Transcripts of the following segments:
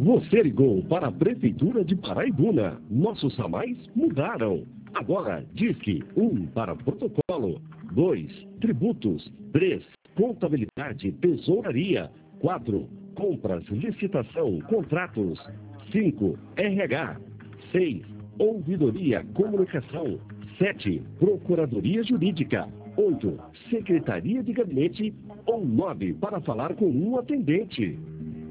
Você ligou para a Prefeitura de Paraibuna. Nossos ramais mudaram. Agora, Disque 1 para protocolo, 2 tributos, 3 contabilidade, tesouraria, 4 compras, licitação, contratos, 5 RH, 6 ouvidoria, comunicação, 7 procuradoria jurídica, 8 secretaria de gabinete ou 9 para falar com um atendente.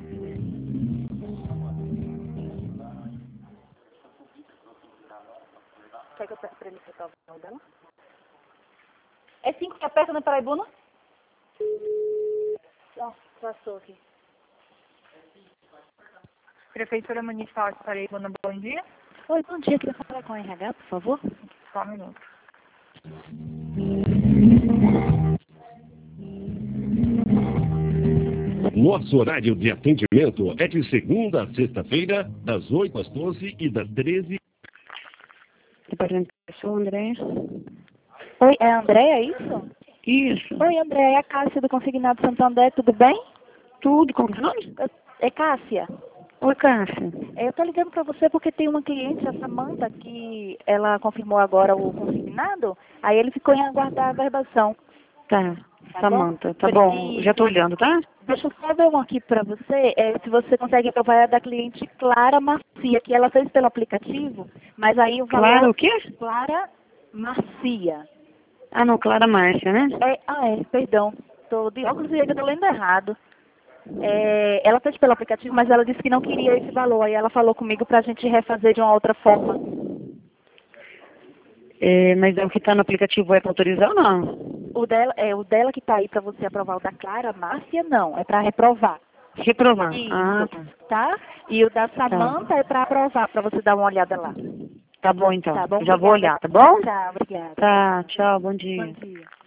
Quer que eu peça para ele acertar o nome dela? É 5 que aperta na Paraibuna? Passou aqui. Prefeitura Municipal de Paraibuna, bom dia. Oi, bom dia. Queria falar com a RH, por favor? Só um minuto. Nosso horário de atendimento é de segunda a sexta-feira, das 8 às 12 e das 13. Departamento de pessoa, André. Oi, é a Andréia, é isso? Isso. Oi, Andréia, é a Cássia do Consignado Santander, tudo bem? Tudo, como que é o nome? É Cássia. Oi, Cássia. Eu tô ligando para você porque tem uma cliente, a Samanta, que ela confirmou agora o consignado, aí ele ficou em aguardar a verbação. Tá, Tá Samanta, bom? tá bom. Já tô olhando, tá? Deixa eu só ver um aqui para você, se você consegue aprovar é da cliente Clara Marcia, que ela fez pelo aplicativo, mas aí o valor... Clara o quê? Clara Marcia. Ah, não, Clara Márcia, né? Perdão. Tô de óculos e ainda tô lendo errado. Ela fez pelo aplicativo, mas ela disse que não queria esse valor. Aí ela falou comigo pra gente refazer de uma outra forma. Mas é o que tá no aplicativo é pra autorizar ou não? O dela que tá aí pra você aprovar. O da Clara Márcia, não. É pra reprovar. Reprovar. Isso, Ah, tá? E o da Samanta é pra aprovar, pra você dar uma olhada lá. tá bom então. Tá bom? Já vou Obrigada. olhar, tá bom? Tá, obrigada. Tá, tchau, bom dia. Bom dia.